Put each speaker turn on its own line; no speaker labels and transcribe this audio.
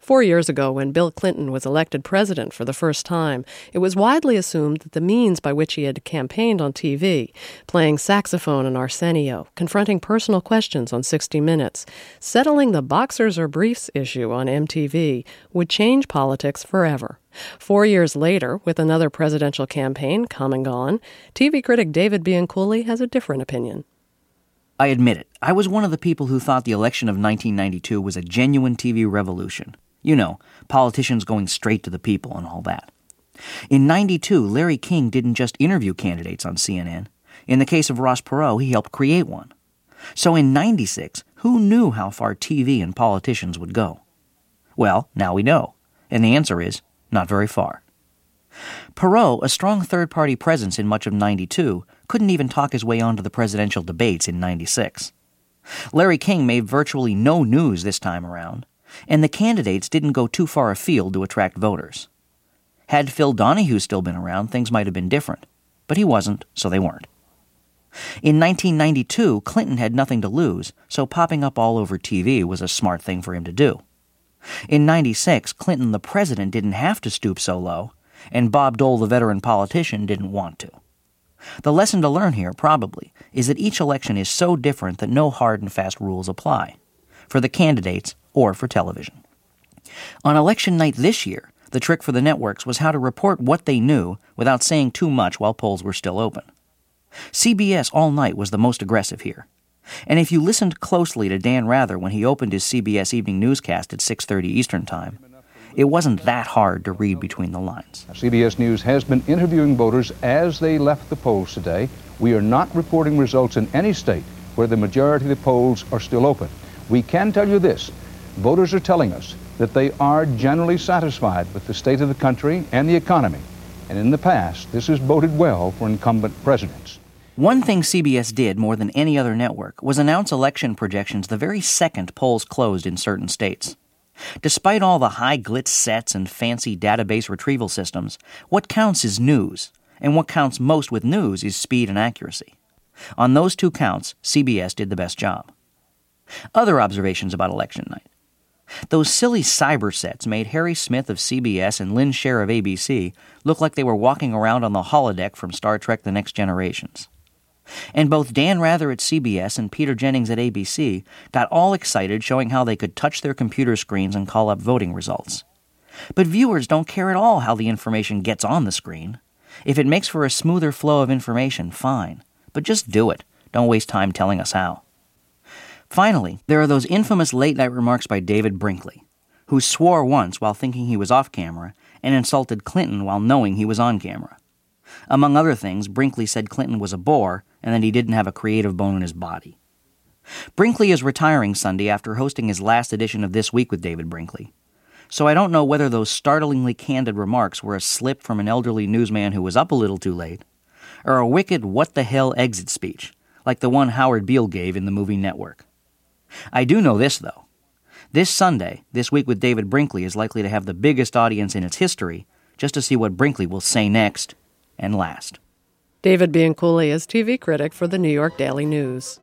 4 years ago, when Bill Clinton was elected president for the first time, it was widely assumed that the means by which he had campaigned on TV, playing saxophone in Arsenio, confronting personal questions on 60 Minutes, settling the boxers or briefs issue on MTV, would change politics forever. 4 years later, with another presidential campaign come and gone, TV critic David Bianculli has a different opinion.
I admit it, I was one of the people who thought the election of 1992 was a genuine TV revolution. You know, politicians going straight to the people and all that. In 92, Larry King didn't just interview candidates on CNN. In the case of Ross Perot, he helped create one. So in 96, who knew how far TV and politicians would go? Well, now we know. And the answer is, not very far. Perot, a strong third-party presence in much of 92, couldn't even talk his way onto the presidential debates in 96. Larry King made virtually no news this time around, and the candidates didn't go too far afield to attract voters. Had Phil Donahue still been around, things might have been different, but he wasn't, so they weren't. In 1992, Clinton had nothing to lose, so popping up all over TV was a smart thing for him to do. In 96, Clinton, the president, didn't have to stoop so low, and Bob Dole, the veteran politician, didn't want to. The lesson to learn here, probably, is that each election is so different that no hard and fast rules apply, for the candidates or for television. On election night this year, the trick for the networks was how to report what they knew without saying too much while polls were still open. CBS all night was the most aggressive here. And if you listened closely to Dan Rather when he opened his CBS evening newscast at 6:30 Eastern Time, it wasn't that hard to read between the lines.
CBS News has been interviewing voters as they left the polls today. We are not reporting results in any state where the majority of the polls are still open. We can tell you this. Voters are telling us that they are generally satisfied with the state of the country and the economy. And in the past, this has boded well for incumbent presidents.
One thing CBS did more than any other network was announce election projections the very second polls closed in certain states. Despite all the high glitz sets and fancy database retrieval systems, what counts is news, and what counts most with news is speed and accuracy. On those two counts, CBS did the best job. Other observations about election night. Those silly cyber sets made Harry Smith of CBS and Lynn Sher of ABC look like they were walking around on the holodeck from Star Trek The Next Generations. And both Dan Rather at CBS and Peter Jennings at ABC got all excited showing how they could touch their computer screens and call up voting results. But viewers don't care at all how the information gets on the screen. If it makes for a smoother flow of information, fine. But just do it. Don't waste time telling us how. Finally, there are those infamous late-night remarks by David Brinkley, who swore once while thinking he was off camera and insulted Clinton while knowing he was on camera. Among other things, Brinkley said Clinton was a bore and that he didn't have a creative bone in his body. Brinkley is retiring Sunday after hosting his last edition of This Week with David Brinkley. So I don't know whether those startlingly candid remarks were a slip from an elderly newsman who was up a little too late, or a wicked what-the-hell exit speech, like the one Howard Beale gave in the movie Network. I do know this, though. This Sunday, This Week with David Brinkley is likely to have the biggest audience in its history, just to see what Brinkley will say next and last.
David Bianculli is TV critic for the New York Daily News.